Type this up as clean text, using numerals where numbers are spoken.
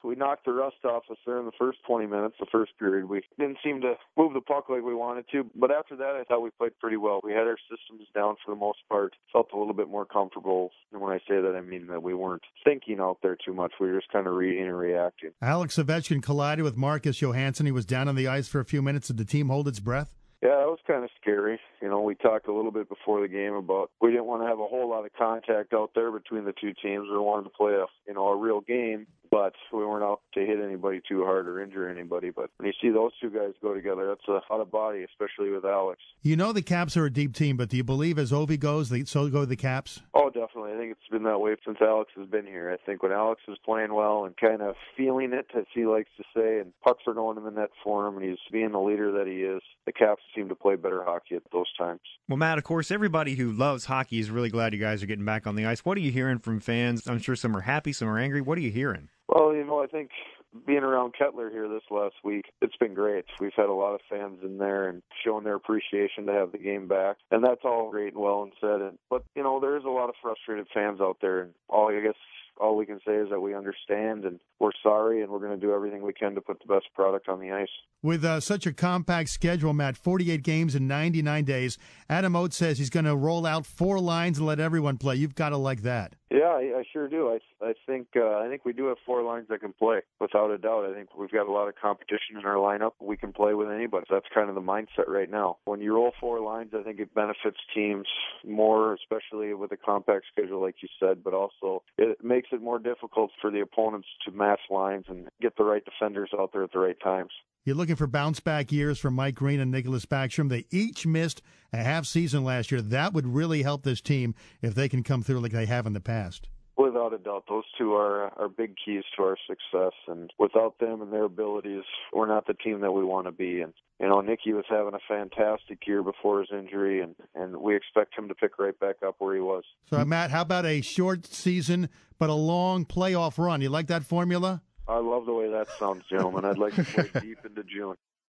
We knocked the rust off us there in the first 20 minutes, the first period. We didn't seem to move the puck like we wanted to, but after that, I thought we played pretty well. We had our systems down for the most part, felt a little bit more comfortable. And when I say that, I mean that we weren't thinking out there too much. We were just kind of reading and reacting. Alex Ovechkin collided with Marcus Johansson. He was down on the ice for a few minutes. Did the team hold its breath? Yeah, that was kind of scary. We talked a little bit before the game about we didn't want to have a whole lot of contact out there between the two teams. We wanted to play a real game, but we weren't out to hit anybody too hard or injure anybody. But when you see those two guys go together, that's a lot of body, especially with Alex. The Caps are a deep team, but do you believe as Ovi goes, so go the Caps? Oh, definitely. I think it's been that way since Alex has been here. I think when Alex is playing well and kind of feeling it, as he likes to say, and pucks are going in the net for him, and he's being the leader that he is, the Caps seem to play better hockey at those times. Well, Matt, of course, everybody who loves hockey is really glad you guys are getting back on the ice. What are you hearing from fans? I'm sure some are happy, some are angry. What are you hearing? Well, I think being around Kettler here this last week, it's been great. We've had a lot of fans in there and showing their appreciation to have the game back. And that's all great and well and said. But, there is a lot of frustrated fans out there. And all we can say is that we understand and we're sorry and we're going to do everything we can to put the best product on the ice. With such a compact schedule, Matt, 48 games in 99 days, Adam Oates says he's going to roll out 4 lines and let everyone play. You've got to like that. Yeah, I sure do. I think we do have 4 lines that can play, without a doubt. I think we've got a lot of competition in our lineup. We can play with anybody. That's kind of the mindset right now. When you roll 4 lines, I think it benefits teams more, especially with a compact schedule, like you said, but also it makes it more difficult for the opponents to match lines and get the right defenders out there at the right times. You're looking for bounce-back years from Mike Green and Nicholas Backstrom. They each missed a half season last year. That would really help this team if they can come through like they have in the past. Without a doubt, those two are big keys to our success. And without them and their abilities, we're not the team that we want to be. And, Nicky was having a fantastic year before his injury, and we expect him to pick right back up where he was. So, Matt, how about a short season but a long playoff run? You like that formula? I love the way that sounds, gentlemen. I'd like to play deep into June.